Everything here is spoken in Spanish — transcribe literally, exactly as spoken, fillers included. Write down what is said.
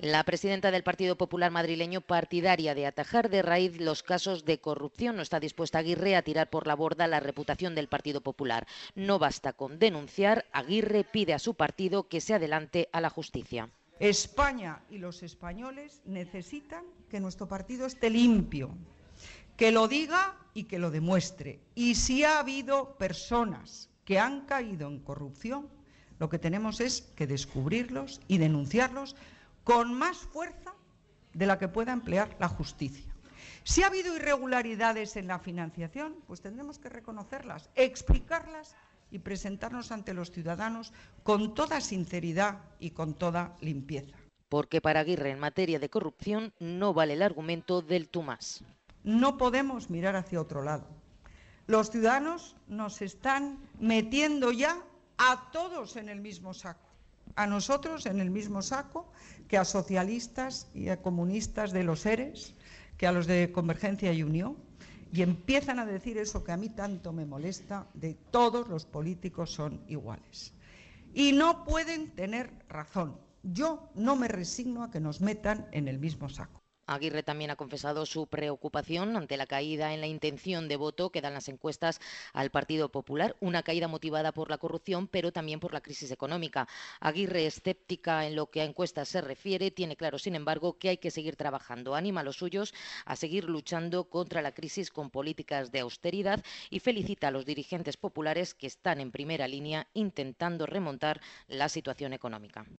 La presidenta del Partido Popular madrileño, partidaria de atajar de raíz los casos de corrupción, no está dispuesta Aguirre a tirar por la borda la reputación del Partido Popular. No basta con denunciar, Aguirre pide a su partido que se adelante a la justicia. España y los españoles necesitan que nuestro partido esté limpio, que lo diga y que lo demuestre. Y si ha habido personas que han caído en corrupción, lo que tenemos es que descubrirlos y denunciarlos con más fuerza de la que pueda emplear la justicia. Si ha habido irregularidades en la financiación, pues tendremos que reconocerlas, explicarlas y presentarnos ante los ciudadanos con toda sinceridad y con toda limpieza. Porque para Aguirre, en materia de corrupción, no vale el argumento del tú más. No podemos mirar hacia otro lado. Los ciudadanos nos están metiendo ya a todos en el mismo saco. A nosotros en el mismo saco que a socialistas y a comunistas de los ERES, que a los de Convergencia y Unión, y empiezan a decir eso que a mí tanto me molesta, de todos los políticos son iguales. Y no pueden tener razón. Yo no me resigno a que nos metan en el mismo saco. Aguirre también ha confesado su preocupación ante la caída en la intención de voto que dan las encuestas al Partido Popular, una caída motivada por la corrupción, pero también por la crisis económica. Aguirre, escéptica en lo que a encuestas se refiere, tiene claro, sin embargo, que hay que seguir trabajando. Anima a los suyos a seguir luchando contra la crisis con políticas de austeridad y felicita a los dirigentes populares que están en primera línea intentando remontar la situación económica.